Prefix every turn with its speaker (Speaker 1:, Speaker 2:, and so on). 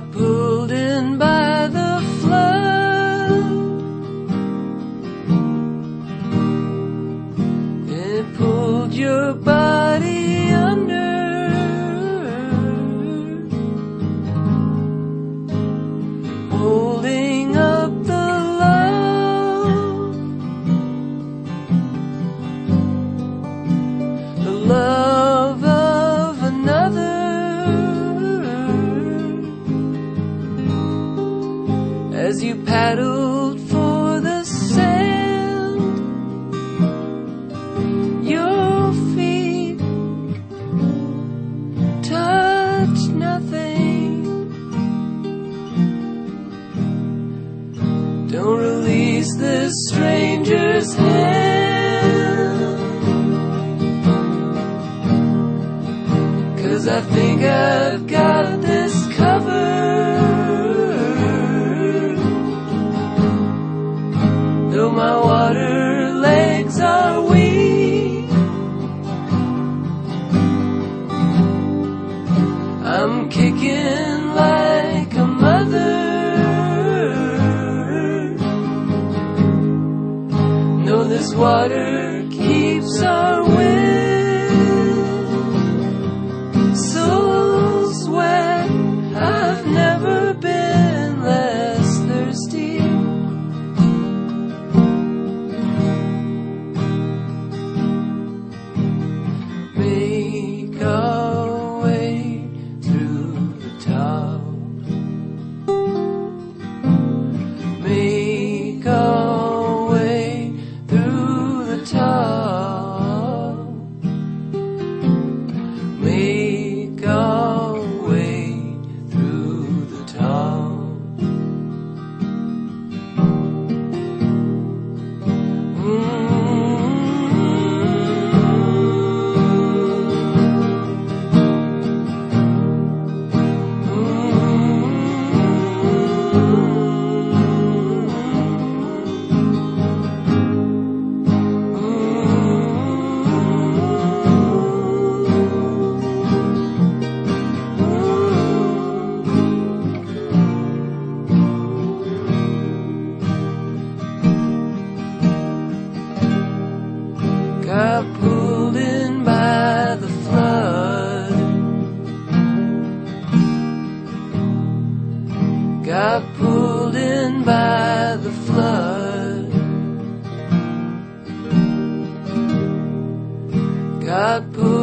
Speaker 1: Got pulled in by the flood. It pulled your body under, holding up the love, the love of another. As you paddled for the sand, your feet touched nothing. Don't release this stranger's hand, 'cause I think I've got this covered. Though my water legs are weak, I'm kicking like a mother. No, this water keeps our wind so sweat. I've never been less thirsty. Make our way through the top. Make our way through the top. Make our way through the top. Got pulled in by the flood. Got pulled in by the flood. Got pulled